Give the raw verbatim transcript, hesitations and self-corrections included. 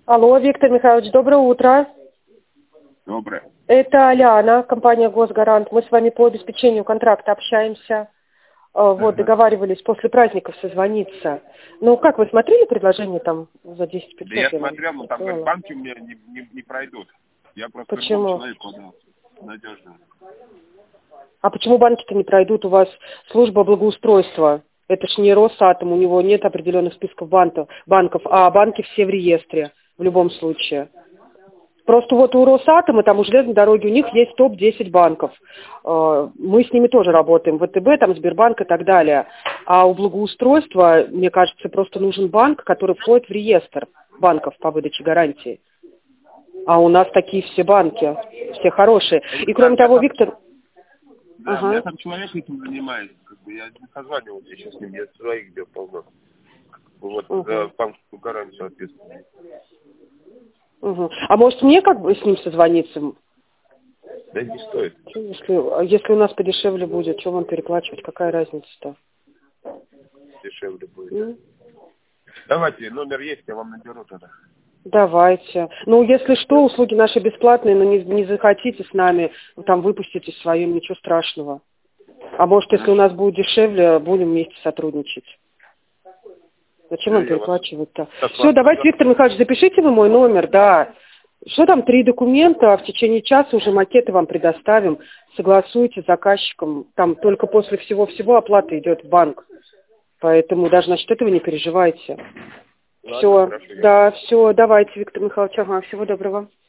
Алло, Виктор Михайлович, доброе утро. Доброе. Это Аляна, компания «Госгарант». Мы с вами по обеспечению контракта общаемся. Вот, Ага. договаривались после праздников созвониться. Ну, как, вы смотрели предложение там за десять пятьсот? Да я смотрел, но там говорит, банки у меня не, не, не пройдут. Я просто Почему? другому человеку отдал. Надежно. А почему банки-то не пройдут? У вас служба благоустройства. Это ж не Росатом, у него нет определенных списков банков, банков, а банки все в реестре в любом случае. Просто вот у Росатома, там у железной дороги, у них есть топ десять банков. Мы с ними тоже работаем, ВТБ, там Сбербанк и так далее. А у благоустройства, мне кажется, просто нужен банк, который входит в реестр банков по выдаче гарантии. А у нас такие все банки, все хорошие. И кроме того, Виктор... Да, ага. у меня там человек этим занимается. Как бы, я не созванивался еще с ним, я своих дел полно. Вот, Угу. за банковскую гарантию ответственный. Угу. А может мне как бы с ним созвониться? Да не стоит. Если, если у нас подешевле будет, что вам переплачивать, какая разница-то? Дешевле будет. Mm. Давайте, номер есть, я вам наберу тогда. Давайте. Ну, если что, услуги наши бесплатные, но не, не захотите с нами, там выпустите своим, ничего страшного. А может, если у нас будет дешевле, будем вместе сотрудничать. Зачем Да, вам переплачивать-то? вас... Все, давайте, Виктор Михайлович, запишите вы мой номер, да. Что там, три документа, в течение часа уже макеты вам предоставим, согласуйте с заказчиком. Там только после всего-всего оплата идет в банк. Поэтому даже насчет этого не переживайте. Все, да, все, давайте, Виктор Михайлович, ага, всего доброго.